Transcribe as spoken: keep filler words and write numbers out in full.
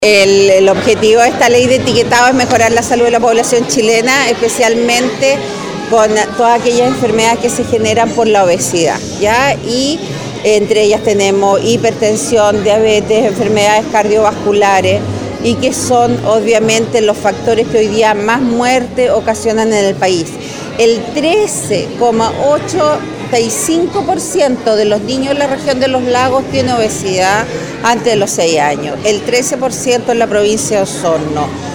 El, el objetivo de esta ley de etiquetado es mejorar la salud de la población chilena, especialmente con todas aquellas enfermedades que se generan por la obesidad, ¿ya? Y entre ellas tenemos hipertensión, diabetes, enfermedades cardiovasculares, y que son obviamente los factores que hoy día más muerte ocasionan en el país. El trece coma ochenta y cinco por ciento de los niños en la región de los lagos tiene obesidad antes de los seis años, el trece por ciento en la provincia de Osorno.